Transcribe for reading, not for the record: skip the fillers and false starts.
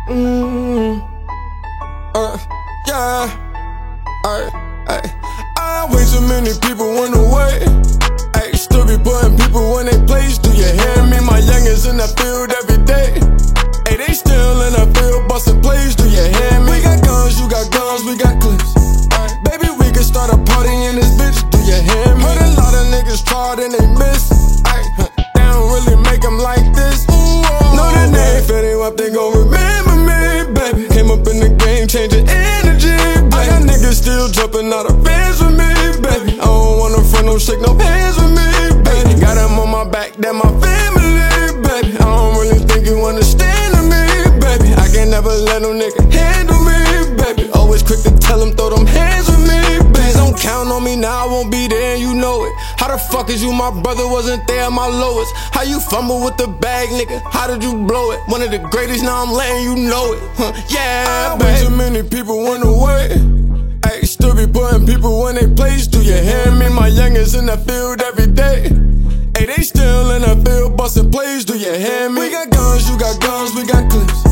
Yeah. Way too many people went away. Ay, still be putting people in their place. Do you hear me? My youngins in the field every day. Ay, they still in the field busting plays. Do you hear me? We got guns, you got guns, we got clips. Ay, baby, we can start a party in this bitch. Do you hear me? Heard a lot of niggas tried and they missed. Ay, they don't really make them like this. Know that they fitting up, they gon' remember me, baby. Came up in the game, changing energy, baby. I got niggas still jumping out of beds with me, baby. I don't want no friend, don't shake no hands with me, baby. Got them on my back, that my family, baby. I don't really think you understand me, baby. I can never let no nigga handle me, baby. Always quick to tell them, throw them hands with me, baby. Don't count on me now, I won't be there, and you know it. How the fuck is you my brother, wasn't there at my lowest? How you fumble with the bag, nigga? How did you blow it? One of the greatest, now I'm letting you know it. Yeah, baby. Way too many people went away. Ay, still be putting people in their place. Do you hear me? My youngins in the field every day. Ay, they still in the field busting plays. Do you hear me? We got guns, you got guns, we got clips.